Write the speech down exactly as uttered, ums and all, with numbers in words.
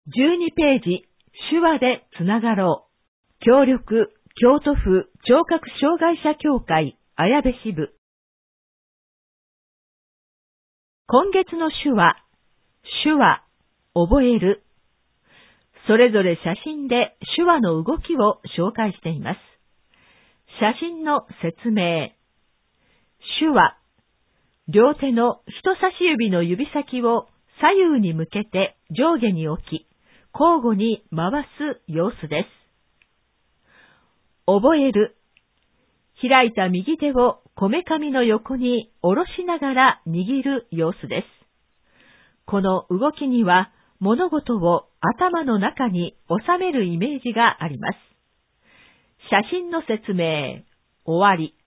じゅうにページ、手話でつながろう。協力、京都府聴覚障害者協会綾部支部。今月の手話、手話、覚える。それぞれ写真で手話の動きを紹介しています。写真の説明。手話、両手の人差し指の指先を左右に向けて上下に置き、交互に回す様子です。覚える。開いた右手をこめかみの横に下ろしながら握る様子です。この動きには物事を頭の中に収めるイメージがあります。写真の説明、終わり。